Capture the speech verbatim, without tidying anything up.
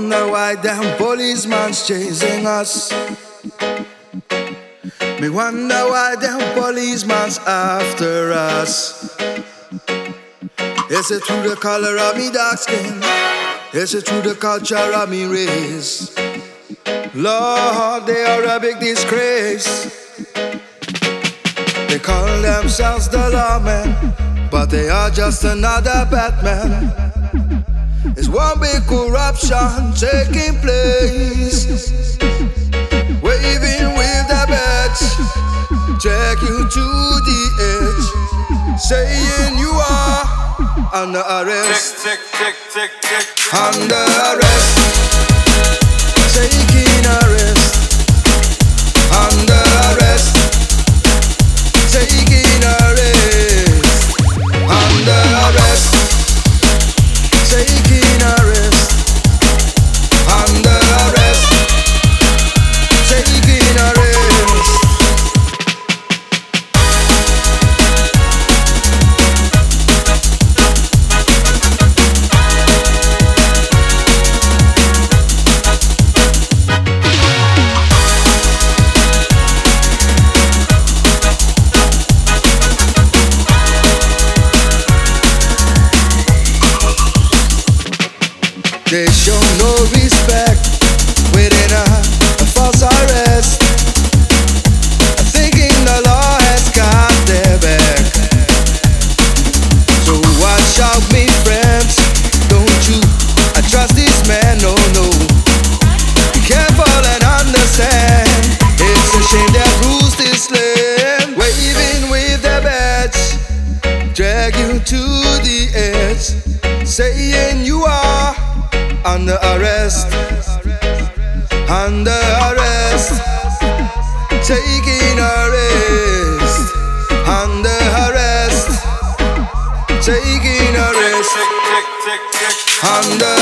wonder why them policeman's chasing us. Me wonder why them policeman's after us. Is it through the color of me dark skin? Is it through the culture of me race? Lord, they are a big disgrace. They call themselves the lawmen, but they are just another Batman. It's one big corruption taking place. Waving with the badge, take you to the edge, saying you are under arrest. Tick, tick, tick, tick, tick. Under arrest, taking arrest. Under arrest, taking arrest. Under arrest, taking arrest. Under arrest, taking arrest. They show no respect within a, a false arrest, thinking the law has got their back. So watch out, me friends, don't you I trust this man, no, no. Be careful and understand, it's a shame that rules this land. Waving with their badge, drag you to the edge, saying you are under arrest, under arrest, taking arrest, under arrest, taking arrest, under